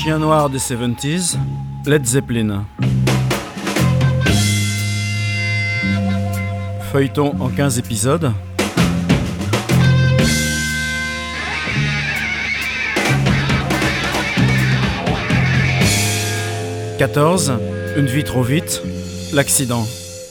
Chien noir des 70s, Led Zeppelin. Feuilleton en 15 épisodes. « 14, une vie trop vite, l'accident. »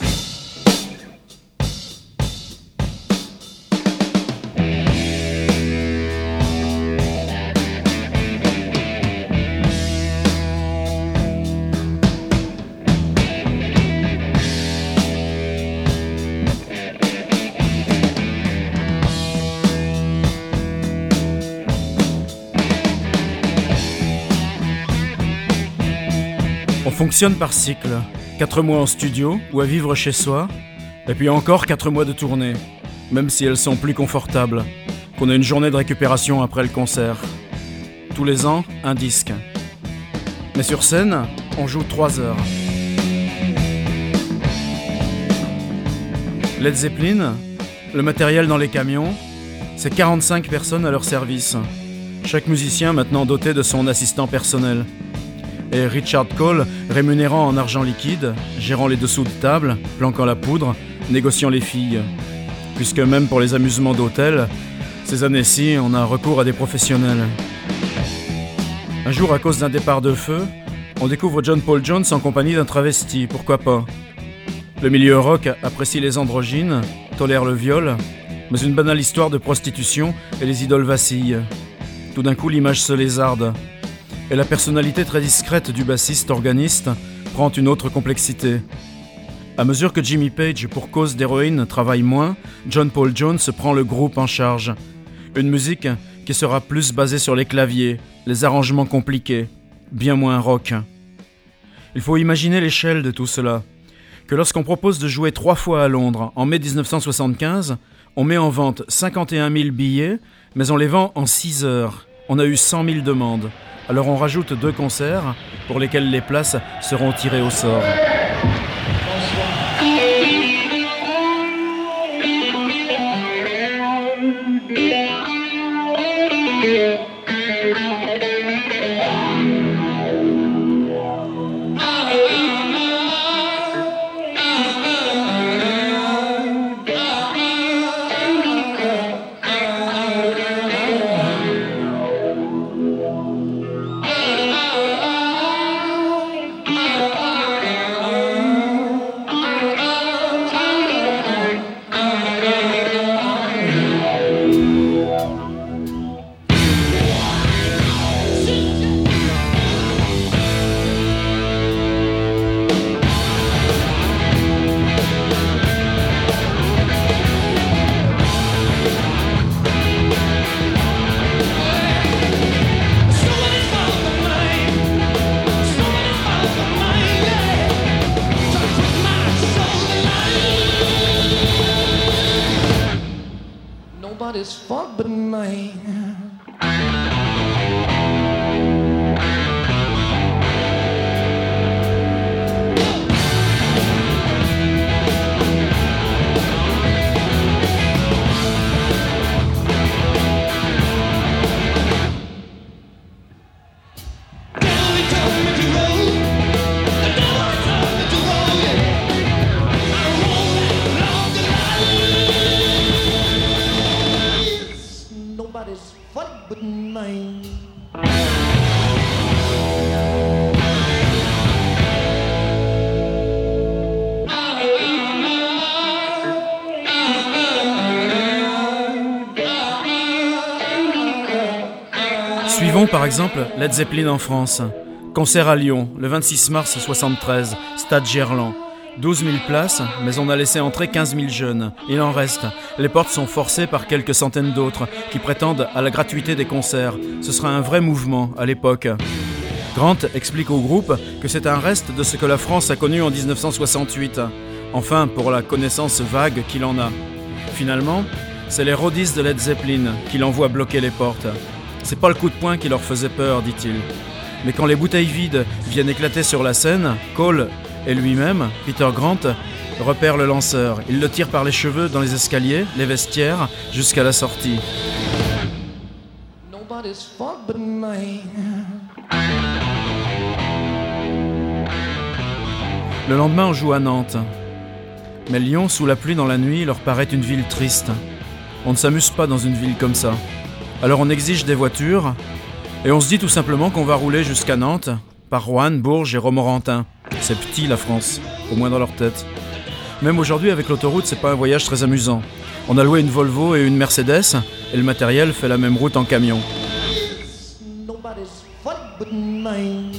On fonctionne par cycle, 4 mois en studio ou à vivre chez soi, et puis encore 4 mois de tournée, même si elles sont plus confortables, qu'on a une journée de récupération après le concert. Tous les ans, un disque. Mais sur scène, on joue 3 heures. Led Zeppelin, le matériel dans les camions, c'est 45 personnes à leur service. Chaque musicien maintenant doté de son assistant personnel. Et Richard Cole, rémunérant en argent liquide, gérant les dessous de table, planquant la poudre, négociant les filles. Puisque même pour les amusements d'hôtel, ces années-ci, on a recours à des professionnels. Un jour, à cause d'un départ de feu, on découvre John Paul Jones en compagnie d'un travesti, pourquoi pas. Le milieu rock apprécie les androgynes, tolère le viol, mais une banale histoire de prostitution et les idoles vacillent. Tout d'un coup, l'image se lézarde. Et la personnalité très discrète du bassiste organiste prend une autre complexité. À mesure que Jimmy Page, pour cause d'héroïne, travaille moins, John Paul Jones prend le groupe en charge. Une musique qui sera plus basée sur les claviers, les arrangements compliqués, bien moins rock. Il faut imaginer l'échelle de tout cela. Que lorsqu'on propose de jouer 3 fois à Londres en mai 1975, on met en vente 51 000 billets, mais on les vend en 6 heures. On a eu 100 000 demandes. Alors on rajoute 2 concerts pour lesquels les places seront tirées au sort. Nobody's fault but mine. Nobody's fault but mine. Suivons par exemple Led Zeppelin en France. Concert à Lyon, le 26 mars 73, stade Gerland. 12 000 places, mais on a laissé entrer 15 000 jeunes. Il en reste. Les portes sont forcées par quelques centaines d'autres qui prétendent à la gratuité des concerts. Ce sera un vrai mouvement à l'époque. Grant explique au groupe que c'est un reste de ce que la France a connu en 1968. Enfin, pour la connaissance vague qu'il en a. Finalement, c'est les roadies de Led Zeppelin qui l'envoient bloquer les portes. C'est pas le coup de poing qui leur faisait peur, dit-il. Mais quand les bouteilles vides viennent éclater sur la scène, Cole et lui-même, Peter Grant, repère le lanceur. Il le tire par les cheveux dans les escaliers, les vestiaires, jusqu'à la sortie. Nobody's fault but mine. Le lendemain, on joue à Nantes. Mais Lyon, sous la pluie dans la nuit, leur paraît une ville triste. On ne s'amuse pas dans une ville comme ça. Alors on exige des voitures, et on se dit tout simplement qu'on va rouler jusqu'à Nantes, par Roanne, Bourges et Romorantin. C'est petit la France, au moins dans leur tête. Même aujourd'hui, avec l'autoroute, c'est pas un voyage très amusant. On a loué une Volvo et une Mercedes, et le matériel fait la même route en camion. Nobody's fault but mine.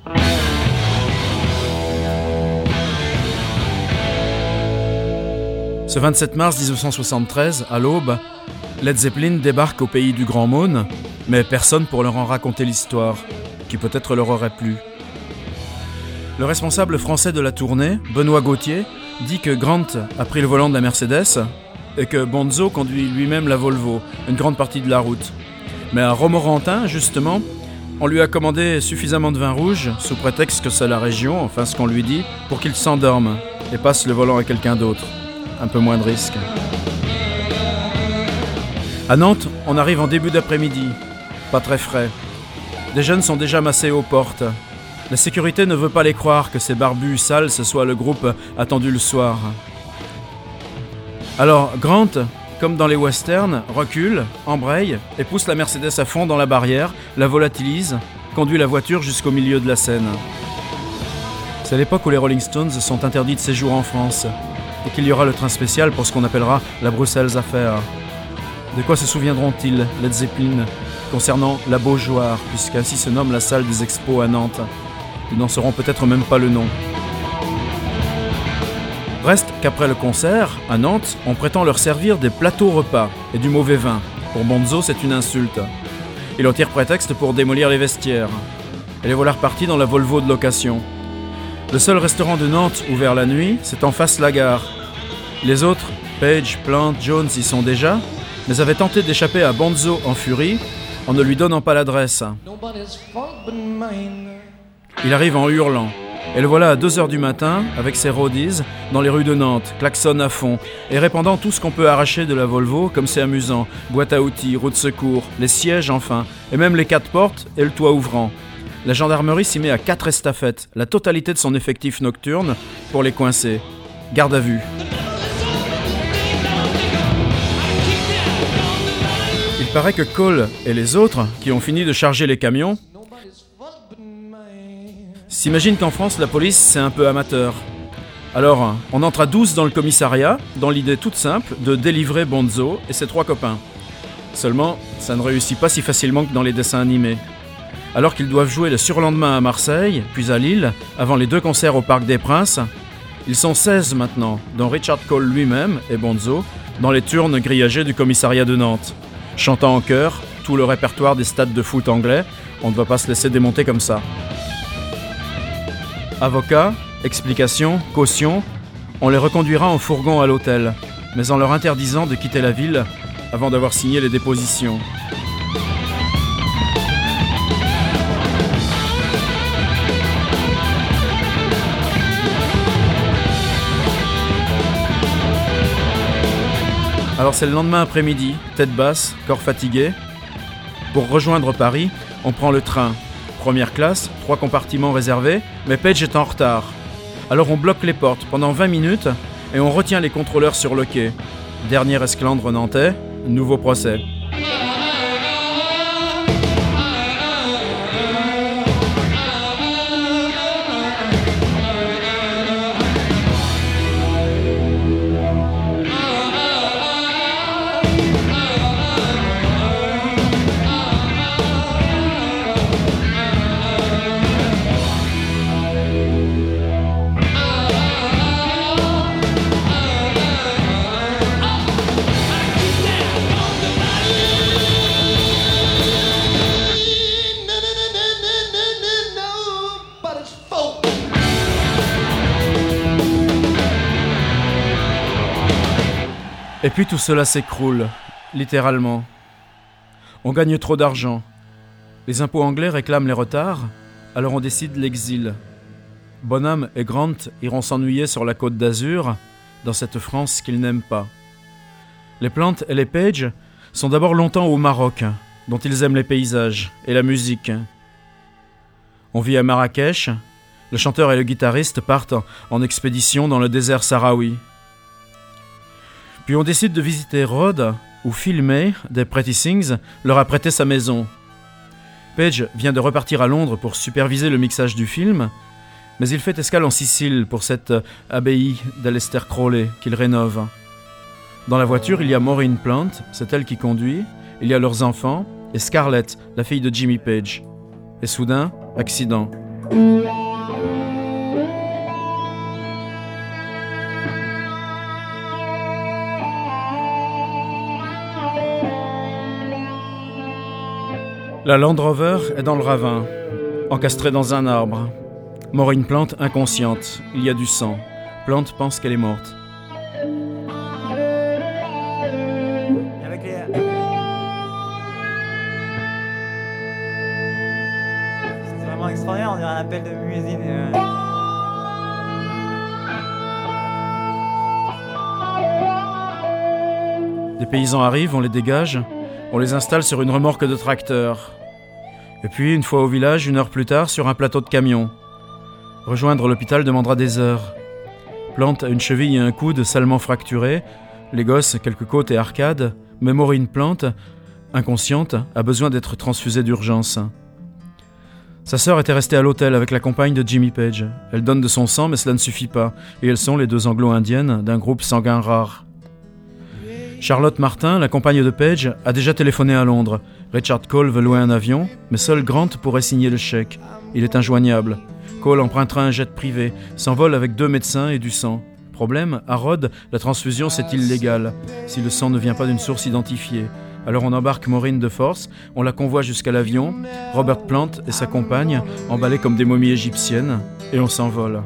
Ce 27 mars 1973, à l'aube, Led Zeppelin débarque au pays du Grand Mône, mais personne pour leur en raconter l'histoire, qui peut-être leur aurait plu. Le responsable français de la tournée, Benoît Gauthier, dit que Grant a pris le volant de la Mercedes et que Bonzo conduit lui-même la Volvo, une grande partie de la route. Mais à Romorantin, justement, on lui a commandé suffisamment de vin rouge, sous prétexte que c'est la région, enfin ce qu'on lui dit, pour qu'il s'endorme et passe le volant à quelqu'un d'autre. Un peu moins de risque. À Nantes, on arrive en début d'après-midi. Pas très frais. Des jeunes sont déjà massés aux portes. La sécurité ne veut pas les croire que ces barbus sales, ce soit le groupe attendu le soir. Alors, Grant, comme dans les westerns, recule, embraye et pousse la Mercedes à fond dans la barrière, la volatilise, conduit la voiture jusqu'au milieu de la Seine. C'est l'époque où les Rolling Stones sont interdits de séjour en France et qu'il y aura le train spécial pour ce qu'on appellera la Bruxelles Affair. De quoi se souviendront-ils, Led Zeppelin, concernant la Beaujoire, puisqu'ainsi se nomme la salle des expos à Nantes? Ils n'en sauront peut-être même pas le nom. Reste qu'après le concert, à Nantes, on prétend leur servir des plateaux repas et du mauvais vin. Pour Bonzo, c'est une insulte. Il en tire prétexte pour démolir les vestiaires. Et les voilà repartis dans la Volvo de location. Le seul restaurant de Nantes ouvert la nuit, c'est en face la gare. Les autres, Page, Plant, Jones, y sont déjà, mais avaient tenté d'échapper à Bonzo en furie en ne lui donnant pas l'adresse. Nobody's fault but mine. Il arrive en hurlant, et le voilà à 2h du matin, avec ses roadies, dans les rues de Nantes, klaxonne à fond, et répandant tout ce qu'on peut arracher de la Volvo, comme c'est amusant, boîte à outils, roue de secours, les sièges enfin, et même les 4 portes et le toit ouvrant. La gendarmerie s'y met à 4 estafettes, la totalité de son effectif nocturne, pour les coincer. Garde à vue. Il paraît que Cole et les autres, qui ont fini de charger les camions, s'imaginent qu'en France, la police, c'est un peu amateur. Alors, on entre à 12 dans le commissariat, dans l'idée toute simple de délivrer Bonzo et ses 3 copains. Seulement, ça ne réussit pas si facilement que dans les dessins animés. Alors qu'ils doivent jouer le surlendemain à Marseille, puis à Lille, avant les 2 concerts au Parc des Princes, ils sont 16 maintenant, dont Richard Cole lui-même et Bonzo, dans les turnes grillagées du commissariat de Nantes. Chantant en chœur, tout le répertoire des stades de foot anglais, on ne va pas se laisser démonter comme ça. Avocats, explications, caution, on les reconduira en fourgon à l'hôtel, mais en leur interdisant de quitter la ville avant d'avoir signé les dépositions. Alors c'est le lendemain après-midi, tête basse, corps fatigué. Pour rejoindre Paris, on prend le train. Première classe, 3 compartiments réservés, mais Page est en retard. Alors on bloque les portes pendant 20 minutes et on retient les contrôleurs sur le quai. Dernier esclandre nantais, nouveau procès. Et puis tout cela s'écroule, littéralement. On gagne trop d'argent. Les impôts anglais réclament les retards, alors on décide l'exil. Bonham et Grant iront s'ennuyer sur la côte d'Azur, dans cette France qu'ils n'aiment pas. Les Plant et les Page sont d'abord longtemps au Maroc, dont ils aiment les paysages et la musique. On vit à Marrakech, Le chanteur et le guitariste partent en expédition dans le désert sahraoui. Puis on décide de visiter Rhodes, où Phil May, des Pretty Things, leur a prêté sa maison. Page vient de repartir à Londres pour superviser le mixage du film, mais il fait escale en Sicile pour cette abbaye d'Aleister Crowley qu'il rénove. Dans la voiture, il y a Maureen Plant, c'est elle qui conduit, il y a leurs enfants, et Scarlett, la fille de Jimmy Page. Et soudain, accident. La Land Rover est dans le ravin, encastrée dans un arbre. Maureen Plant inconsciente, il y a du sang. Plant pense qu'elle est morte. C'est vraiment extraordinaire, on dirait un appel de muezzin. Des paysans arrivent, on les dégage, on les installe sur une remorque de tracteur. Et puis, une fois au village, 1 heure plus tard, sur un plateau de camion. Rejoindre l'hôpital demandera des heures. Plant a une cheville et un coude salement fracturés, les gosses, quelques côtes et arcades, mais Maureen Plant, inconsciente, a besoin d'être transfusée d'urgence. Sa sœur était restée à l'hôtel avec la compagne de Jimmy Page. Elle donne de son sang, mais cela ne suffit pas, et elles sont les 2 anglo-indiennes d'un groupe sanguin rare. Charlotte Martin, la compagne de Page, a déjà téléphoné à Londres. Richard Cole veut louer un avion, mais seul Grant pourrait signer le chèque. Il est injoignable. Cole empruntera un jet privé, s'envole avec 2 médecins et du sang. Problème, à Rhodes, la transfusion c'est illégal, si le sang ne vient pas d'une source identifiée. Alors on embarque Maureen de force, on la convoie jusqu'à l'avion, Robert Plant et sa compagne, emballés comme des momies égyptiennes, et on s'envole.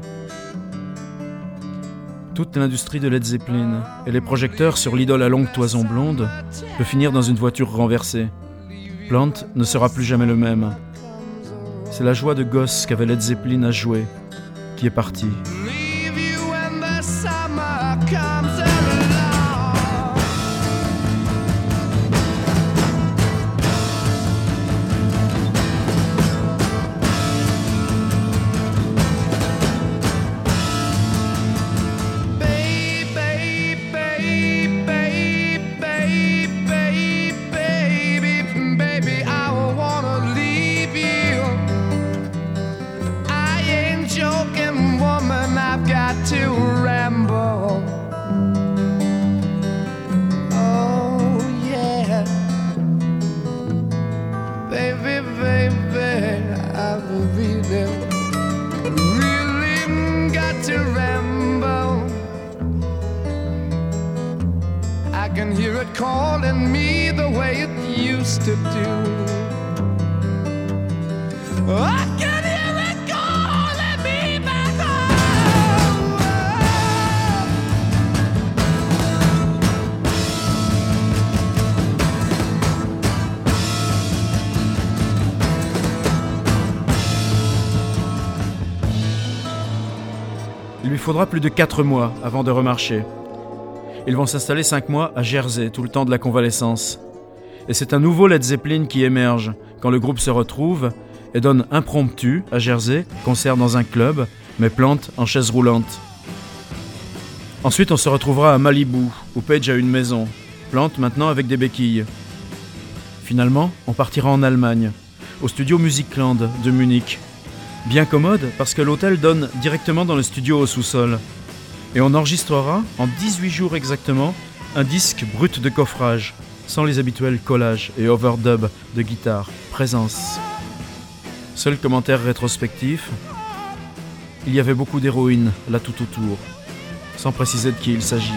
Toute l'industrie de Led Zeppelin et les projecteurs sur l'idole à longue toison blonde peut finir dans une voiture renversée. Plant ne sera plus jamais le même. C'est la joie de gosse qu'avait Led Zeppelin à jouer qui est partie. I can hear it calling me the way it used to do. I can hear it calling me back home. Il lui faudra plus de 4 mois avant de remarcher. Ils vont s'installer 5 mois à Jersey, tout le temps de la convalescence. Et c'est un nouveau Led Zeppelin qui émerge quand le groupe se retrouve et donne impromptu à Jersey, concert dans un club, mais Plant en chaise roulante. Ensuite, on se retrouvera à Malibu, où Page a une maison. Plant maintenant avec des béquilles. Finalement, on partira en Allemagne, au studio Musicland de Munich. Bien commode parce que l'hôtel donne directement dans le studio au sous-sol. Et on enregistrera, en 18 jours exactement, un disque brut de coffrage, sans les habituels collages et overdubs de guitare. Présence. Seul commentaire rétrospectif, il y avait beaucoup d'héroïne là tout autour, sans préciser de qui il s'agit.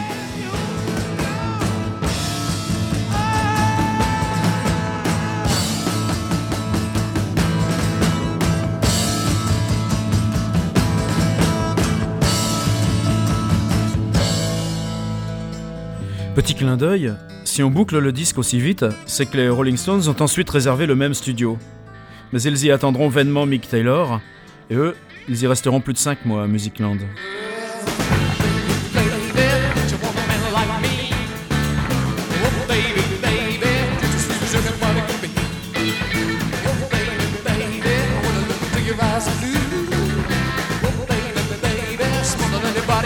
Petit clin d'œil, si on boucle le disque aussi vite, c'est que les Rolling Stones ont ensuite réservé le même studio. Mais ils y attendront vainement Mick Taylor, et eux, ils y resteront plus de 5 mois à Musicland.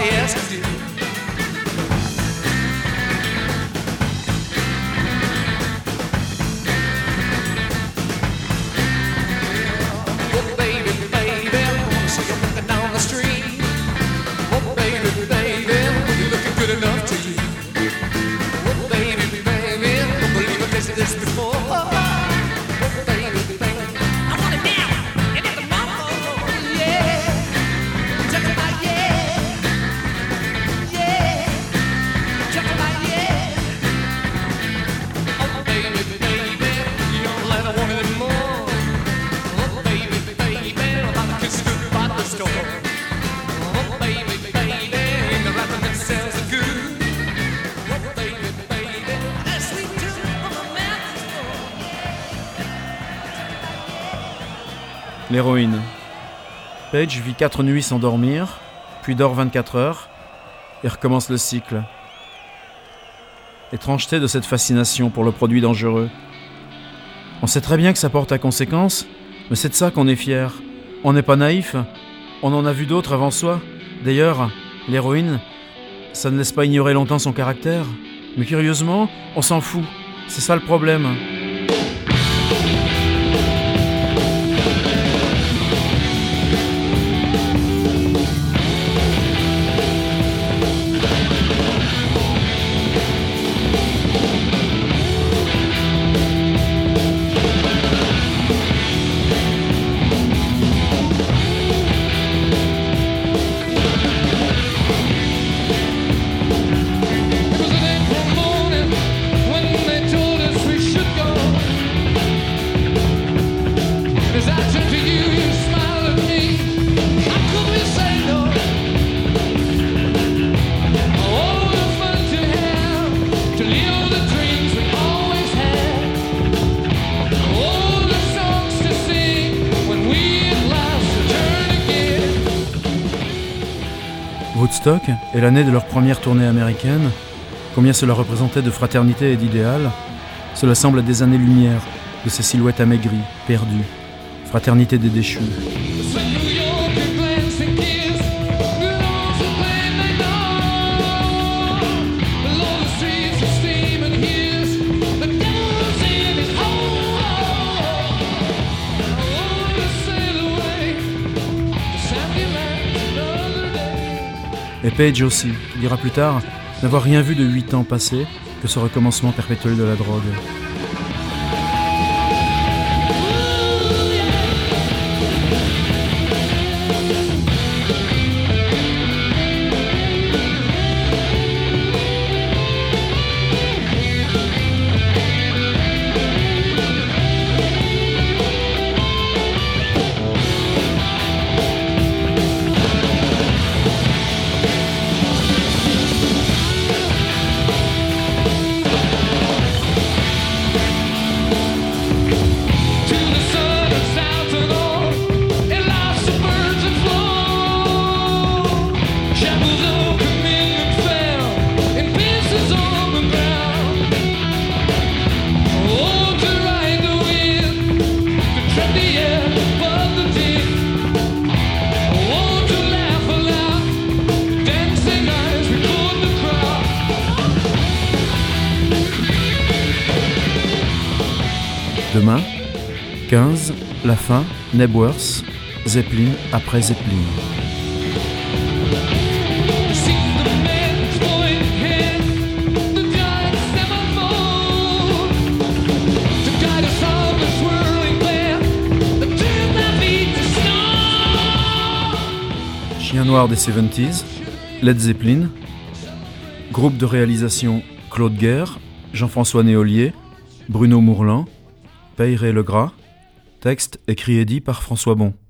nobody else could do. Oh, baby, baby, I see you walking down the street. Oh, baby, baby, you're looking good enough to you. Oh, baby, baby, don't believe I've tasted this before. L'héroïne. Page vit 4 nuits sans dormir, puis dort 24 heures, et recommence le cycle. Étrangeté de cette fascination pour le produit dangereux. On sait très bien que ça porte à conséquence, mais c'est de ça qu'on est fier. On n'est pas naïf, on en a vu d'autres avant soi. D'ailleurs, l'héroïne, ça ne laisse pas ignorer longtemps son caractère. Mais curieusement, on s'en fout. C'est ça le problème. Woodstock est l'année de leur première tournée américaine. Combien cela représentait de fraternité et d'idéal, cela semble à des années-lumière de ces silhouettes amaigries, perdues. Fraternité des déchus. Et Page aussi, qui dira plus tard n'avoir rien vu de 8 ans passés que ce recommencement perpétuel de la drogue. Demain, 15, la fin, Nebworth, Zeppelin après Zeppelin. Chien noir des 70s, Led Zeppelin. Groupe de réalisation Claude Guerre, Jean-François Néolier, Bruno Mourlan, Peyré Legras. Texte écrit et dit par François Bon.